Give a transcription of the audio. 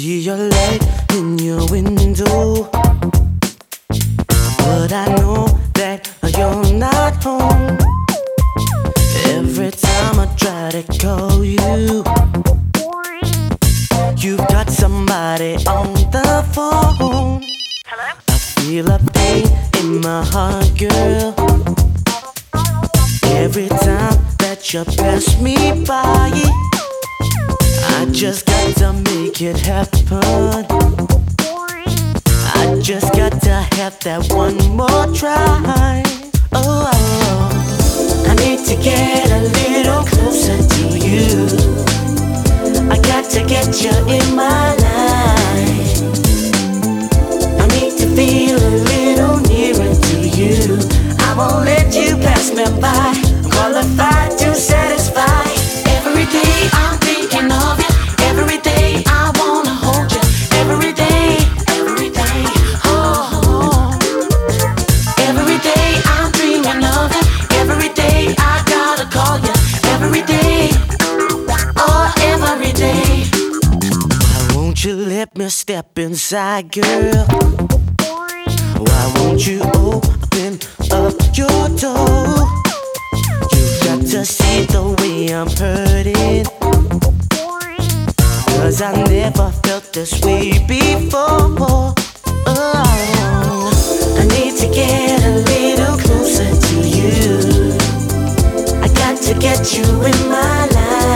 see your light in your window, but I know that you're not home. Every time I try to call you, you've got somebody on the phone. Hello? I feel a pain in my heart, girl, every time that you pass me by. I just got to make it happen. I just got to have that one more try. Oh, I need to get a little closer to you. I got to get you in my life. I need to feel a little nearer to you. I won't let you pass me by. I'm qualified to satisfy. Every day I'm thinking of you. Every day I wanna hold you. Every day, oh. Every day I'm dreaming of you. Every day I gotta call you. Every day, oh, every day. Why won't you let me step inside, girl? Why won't you open up your door? You've got to see the way I'm hurting, 'cause I never felt this way before. Oh, I need to get a little closer to you. I got to get you in my life.